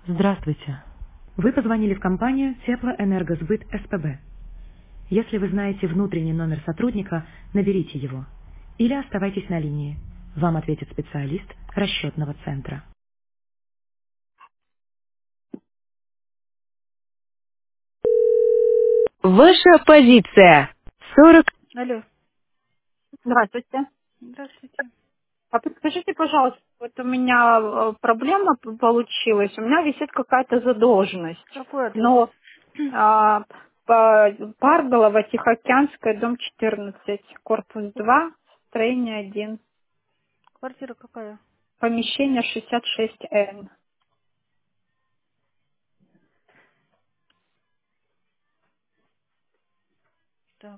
Здравствуйте. Вы позвонили в компанию Теплоэнергосбыт СПБ. Если вы знаете внутренний номер сотрудника, наберите его. Или оставайтесь на линии. Вам ответит специалист расчетного центра. Ваша позиция. 40. Алло, Здравствуйте. здравствуйте. А подскажите, пожалуйста, вот у меня проблема получилась. У меня висит какая-то задолженность. Какой адрес? Но а, Парголова, Тихоокеанская, дом 14, корпус 2, строение 1, Квартира какая? помещение 66Н. Так.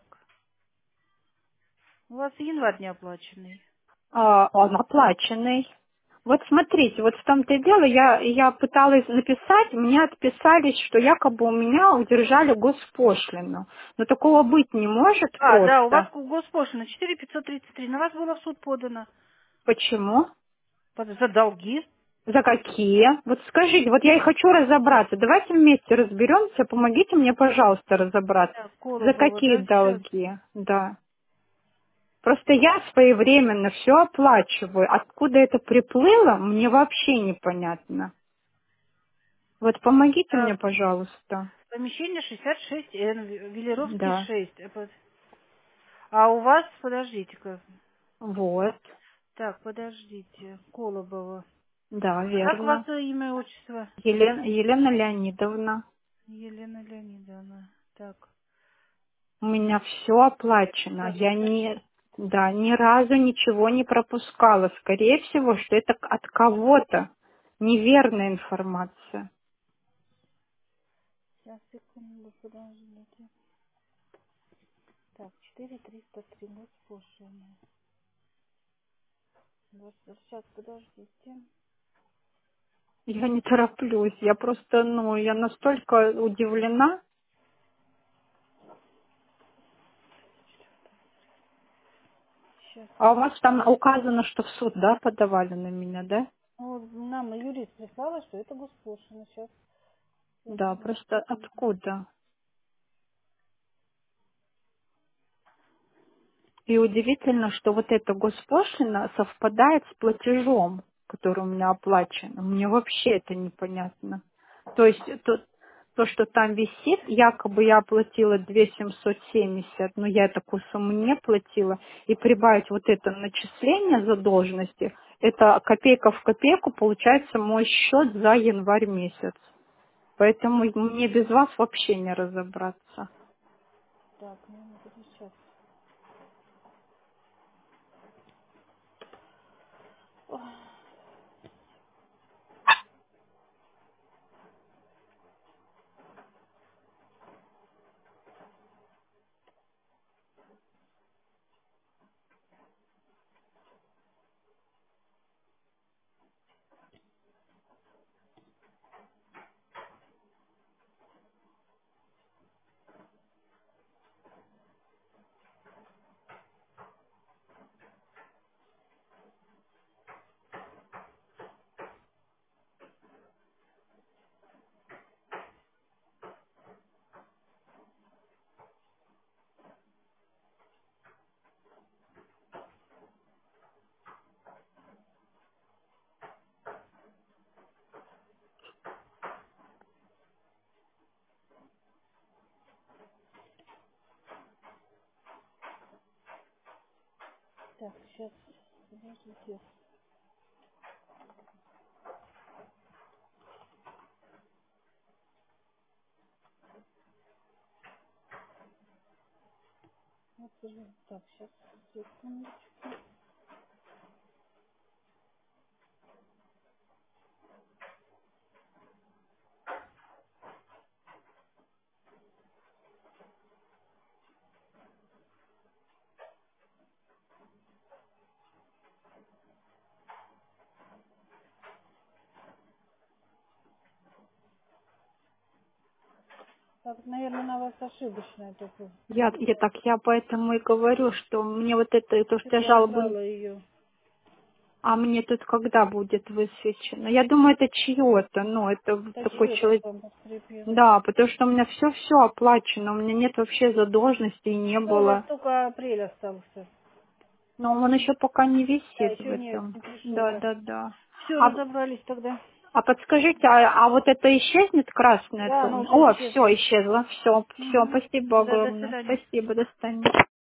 У вас январь не оплаченный. Он оплаченный. Вот смотрите, вот в том-то и дело, я пыталась написать, мне отписались, что якобы у меня удержали госпошлину. Но такого быть не может А, да, у вас просто. госпошлина 4533. На вас было в суд подано. Почему? За долги. За какие? Вот скажите, вот я и хочу разобраться. Давайте вместе разберемся, помогите мне, пожалуйста, разобраться. Так, За Колобова, какие да, сейчас. долги? Да. Просто я своевременно все оплачиваю. Откуда это приплыло, мне вообще непонятно. Вот помогите мне, Так, пожалуйста. помещение 66Н, Велеровский Да. 6. А у вас, подождите-ка. Вот. Так, подождите. Колобова. Да, Как верно. ваше имя и отчество? Елена Леонидовна. Елена Леонидовна. Так, У меня все оплачено. сейчас, Я не, да, ни разу ничего не пропускала. Скорее всего, что это от кого-то неверная информация. сейчас, секунду, подождите. Так, 4303 госпошлина. Сейчас, подождите. Я не тороплюсь. Я просто, я настолько удивлена. Сейчас. А у вас там указано, что в суд, да, подавали на меня, да? Ну, вот нам юрист прислала, что это госпошлина. Сейчас. Да, просто откуда? И удивительно, что вот эта госпошлина совпадает с платежом, который у меня оплачен. Мне вообще это непонятно. То есть то, что там висит, якобы я оплатила 2770, но я такую сумму не платила. И прибавить вот это начисление задолженности, это копейка в копейку получается мой счет за январь месяц. Поэтому мне без вас вообще не разобраться. Так, ну, сейчас. Так, сейчас. Подождите. Вот, так, сейчас. Секунду. Так, наверное, на вас ошибочная только. Я поэтому и говорю, что мне вот это, то, что я Я жалобу... убрала ее. А мне тут когда будет высвечено? Я думаю, это чье-то, ну, это вот Да такой чьё-то человек. там подкрепилось. Да, потому что у меня все оплачено, у меня нет вообще задолженности и не Ну, у вас было. только апрель остался. Но он еще пока не Да, висит в еще этом. не пришел, Да, да. да, да. Все, А, разобрались тогда. а подскажите, а вот это исчезнет красное? Да, оно уже О, все, исчезло. исчезло. Все, Угу. спасибо Да, до огромное. свидания. Спасибо, до свидания.